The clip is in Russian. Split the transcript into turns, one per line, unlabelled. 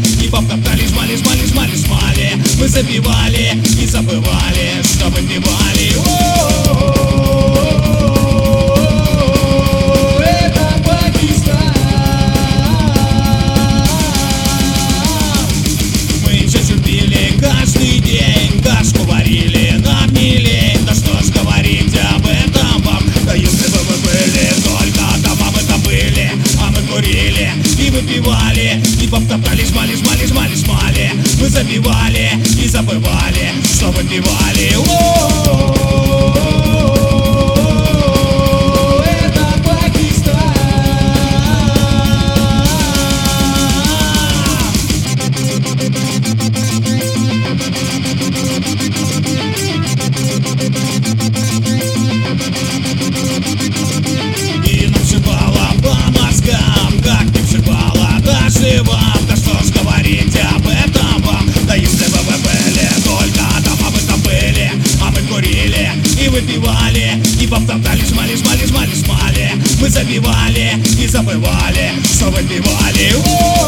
и бабка-то лишмали, лишмали, лишмали, лишмали. Мы запивали и забывали, что выпивали. Это Пакистан. Мы чачу пили каждый день, кашку варили, нам не лень. Да что ж говорить об этом вам, да если бы мы были только дома, мы там были, а мы курили и выпивали, и бабка-то лишмали, лишмали, лишмали, лишмали. Мы запивали и забывали, что выпивали. Это Пакистан. И нам шибало по мозгам, как не вшибало даже вам. Да что ж говорить об этом вам, да если бы вы были только дома, мы там были, а мы курили и выпивали, и бабка-то лишмали, лишмали, лишмали, лишмали. Мы запивали и забывали, что выпивали.